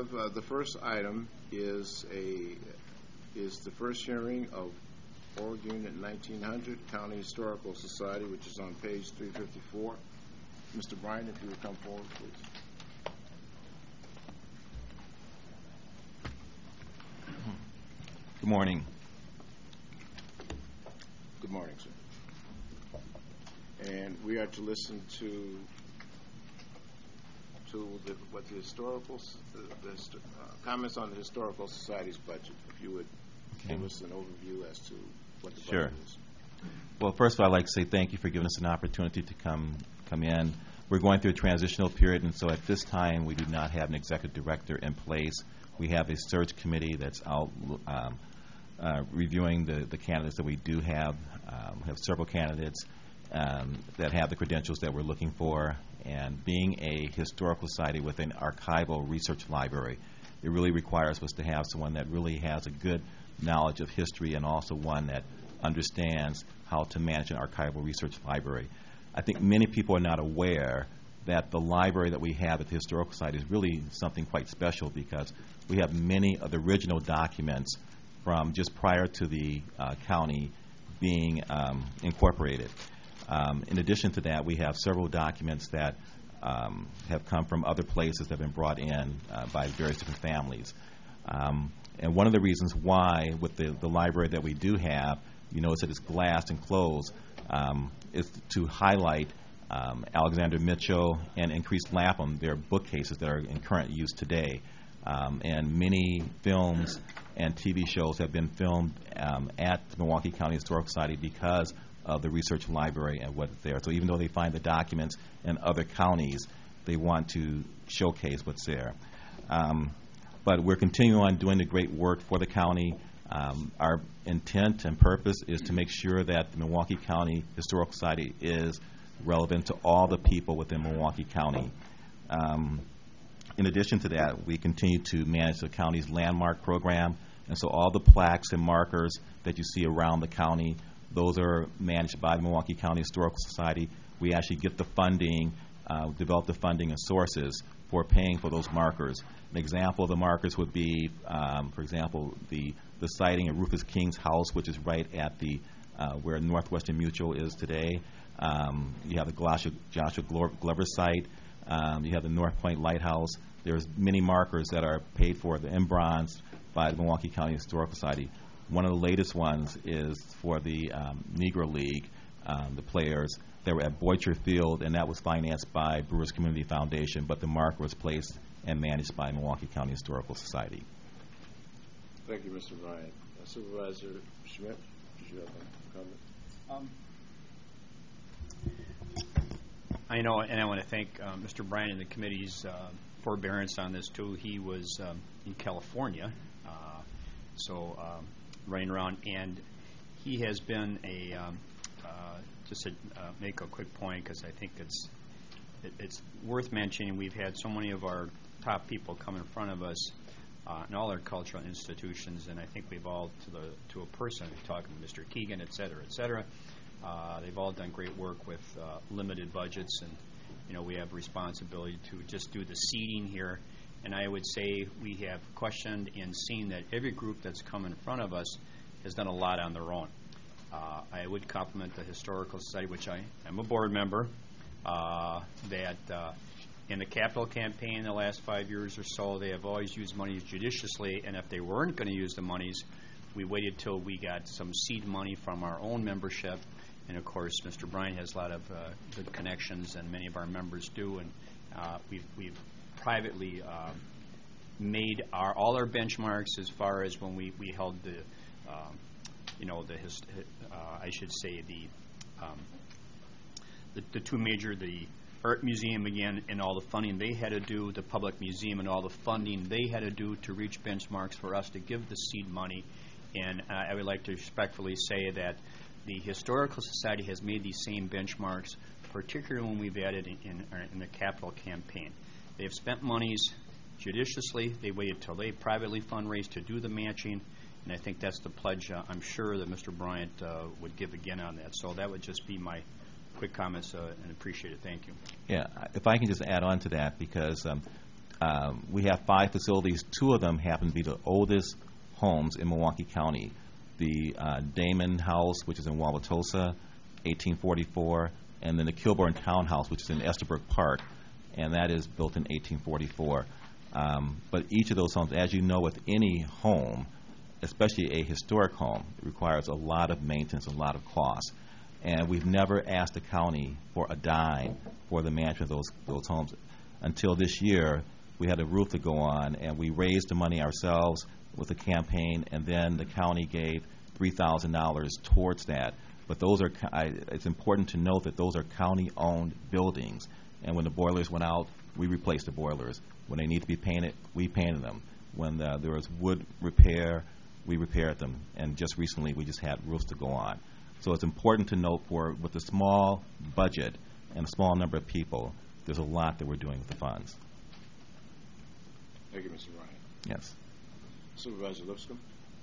have the first item is the first hearing of Org Unit 1900 County Historical Society, which is on page 354. Mr. Bryan, if you would come forward, please. Good morning. Good morning, sir. And we are to listen to what the historical comments on the Historical Society's budget. If you would give us an overview as to what the budget is. Well, first of all, I'd like to say thank you for giving us an opportunity to come in. We're going through a transitional period, and so at this time we do not have an executive director in place. We have a search committee that's out reviewing the candidates that we do have. We have several candidates that have the credentials that we're looking for. And being a historical society with an archival research library, it really requires us to have someone that really has a good knowledge of history and also one that understands how to manage an archival research library. I think many people are not aware that the library that we have at the Historical Society is really something quite special, because we have many of the original documents from just prior to the county being incorporated. In addition to that, we have several documents that have come from other places that have been brought in by various different families. And one of the reasons why, with the library that we do have, you notice that it's glassed and closed, is to highlight Alexander Mitchell and Increase Lapham, their bookcases that are in current use today. And many films and TV shows have been filmed at the Milwaukee County Historical Society because of the research library and what's there. So even though they find the documents in other counties, they want to showcase what's there. But we're continuing on doing the great work for the county. Our intent and purpose is to make sure that the Milwaukee County Historical Society is relevant to all the people within Milwaukee County. In addition to that, we continue to manage the county's landmark program, and so all the plaques and markers that you see around the county, those are managed by the Milwaukee County Historical Society. We actually get the funding, develop the funding and sources for paying for those markers. An example of the markers would be, for example, the siting of Rufus King's house, which is right at the where Northwestern Mutual is today. You have the Joshua Glover site. You have the North Point Lighthouse. There's many markers that are paid for in bronze by the Milwaukee County Historical Society. One of the latest ones is for the Negro League, the players. They were at Boycher Field, and that was financed by Brewers Community Foundation, but the marker was placed and managed by Milwaukee County Historical Society. Thank you, Mr. Bryan. Supervisor Schmidt, did you have a comment? I know, and I want to thank Mr. Bryan and the committee's forbearance on this, too. He was in California, running around, and he has been just to make a quick point, because I think it's worth mentioning. We've had so many of our top people come in front of us in all our cultural institutions, and I think we've all, to a person, talking to Mr. Keegan, et cetera, et cetera. They've all done great work with limited budgets, and we have responsibility to just do the seeding here. And I would say we have questioned and seen that every group that's come in front of us has done a lot on their own. I would compliment the Historical Society, which I am a board member, that in the capital campaign in the last 5 years or so, they have always used monies judiciously, and if they weren't going to use the monies, we waited till we got some seed money from our own membership. And of course, Mr. Bryan has a lot of good connections, and many of our members do. And we've privately made all our benchmarks as far as when we held the two major, the Art Museum again, and all the funding they had to do, the Public Museum and all the funding they had to do to reach benchmarks for us to give the seed money. And I would like to respectfully say that the Historical Society has made these same benchmarks, particularly when we've added in the capital campaign. They have spent monies judiciously. They waited till they privately fundraised to do the matching, and I think that's the pledge I'm sure that Mr. Bryant would give again on that. So that would just be my quick comments, and appreciate it. Thank you. Yeah, if I can just add on to that, because we have 5 facilities. 2 of them happen to be the oldest homes in Milwaukee County. The Damon House, which is in Wauwatosa, 1844, and then the Kilbourne Townhouse, which is in Estabrook Park, and that is built in 1844. But each of those homes, as you know, with any home, especially a historic home, requires a lot of maintenance, a lot of cost. And we've never asked the county for a dime for the management of those homes. Until this year, we had a roof to go on, and we raised the money ourselves with a campaign, and then the county gave $3,000 towards that. But those are, it's important to note that those are county-owned buildings. And when the boilers went out, we replaced the boilers. When they need to be painted, we painted them. When there was wood repair, we repaired them. And just recently, we just had roofs to go on. So it's important to note with a small budget and a small number of people, there's a lot that we're doing with the funds. Thank you, Mr. Ryan. Yes. Supervisor Lipscomb.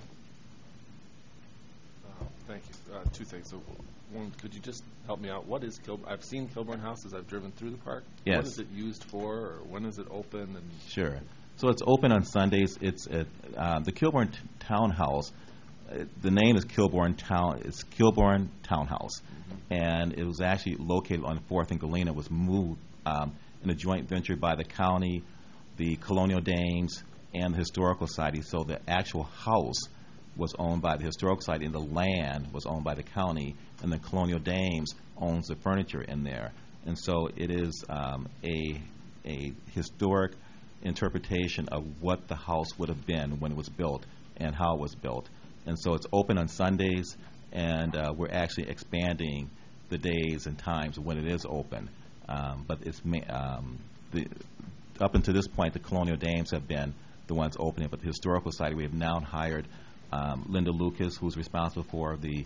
Thank you. 2 things. So, one, could you just help me out? What is Kilbourne? I've seen Kilbourne House as I've driven through the park. Yes. What is it used for, or when is it open? And Sure. So it's open on Sundays. It's at the Kilbourne Townhouse. The name is Kilbourne Town. It's Kilbourne Townhouse, and it was actually located on 4th and Galena. It was moved in a joint venture by the county, the Colonial Dames, and the Historical Society. So the actual house was owned by the Historical Society, and the land was owned by the county, and the Colonial Dames owns the furniture in there. And so it is a historic interpretation of what the house would have been when it was built and how it was built. And so it's open on Sundays, and we're actually expanding the days and times when it is open. But it's up until this point, the Colonial Dames have been the ones opening, but the Historical Society, we have now hired Linda Lucas, who's responsible for the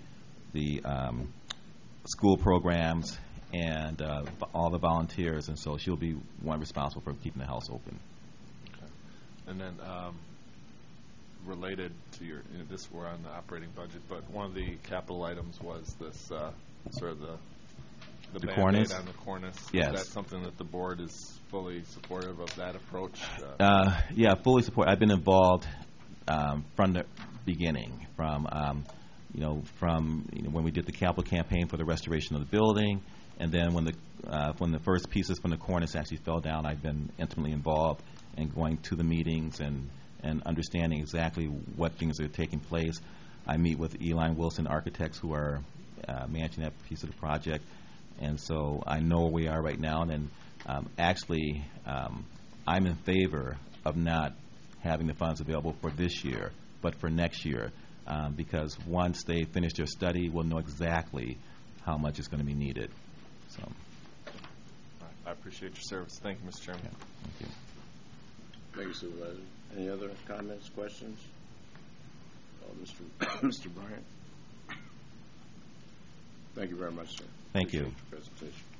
school programs and all the volunteers, and so she'll be one responsible for keeping the house open. okay. And then related to your, this we're on the operating budget, but one of the capital items was this sort of the Band-Aid cornice? on the cornice. Yes. Is that something that the board is fully supportive of, that approach? Yeah, fully support. I've been involved from the beginning, from when we did the capital campaign for the restoration of the building, and then when the first pieces from the cornice actually fell down, I've been intimately involved in going to the meetings and understanding exactly what things are taking place. I meet with Eline Wilson Architects, who are managing that piece of the project, and so I know where we are right now. And then I'm in favor of not having the funds available for this year, but for next year, because once they finish their study, we'll know exactly how much is going to be needed. So, I appreciate your service. Thank you, Mr. Chairman. yeah, thank you. Thank you, Supervisor. Any other comments, questions? Mr. Bryant? Thank you very much, sir. Thank you. Appreciate your presentation.